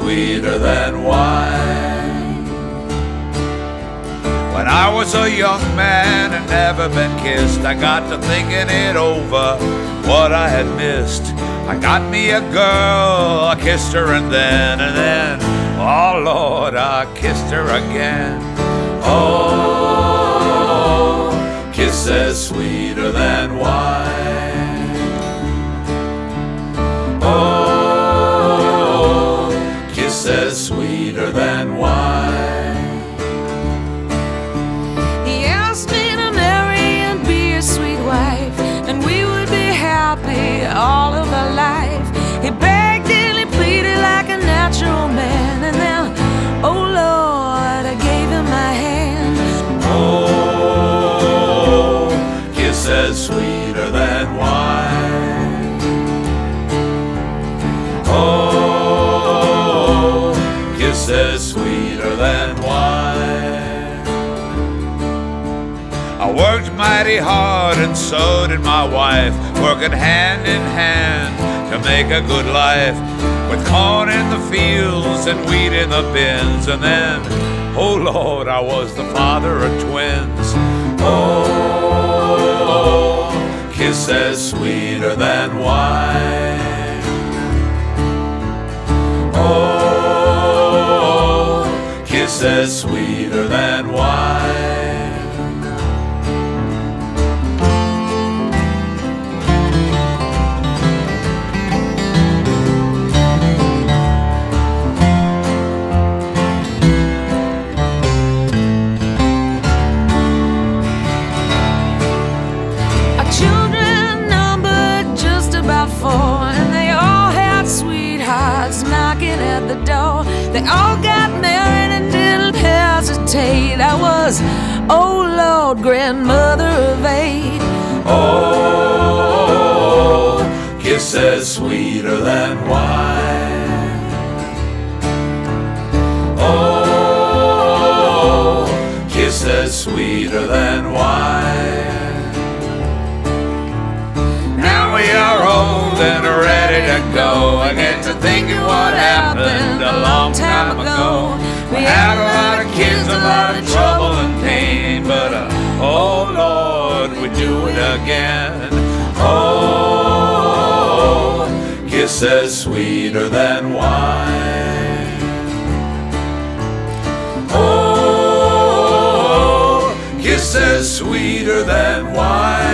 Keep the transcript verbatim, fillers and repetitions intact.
sweeter than wine. When I was a young man and never been kissed, I got to thinking it over, what I had missed. I got me a girl, I kissed her and then, and then, oh Lord, I kissed her again. Oh, kisses sweeter than wine. Oh, kisses sweeter than wine. He asked me to marry and be a sweet wife, and we would be happy all of our life. He begged and he pleaded like a natural man, and then, oh Lord, I gave him my hand. Oh, kisses sweeter than wine. Oh, kisses sweeter than wine. I worked mighty hard and so did my wife, working hand in hand to make a good life, with corn in the fields and wheat in the bins. And then, oh Lord, I was the father of twins. Oh, kisses sweeter than wine. Oh, kisses sweeter than wine. And they all had sweethearts knocking at the door. They all got married and didn't hesitate. I was, oh Lord, grandmother of eight. Oh, kisses sweeter than wine. Oh, kisses sweeter than wine. We are old and ready to go. I get to thinking what happened a long time ago. We had a lot of kids, a lot of trouble and pain, but uh, oh Lord, we do it again. Oh, kisses sweeter than wine. Oh, kisses sweeter than wine.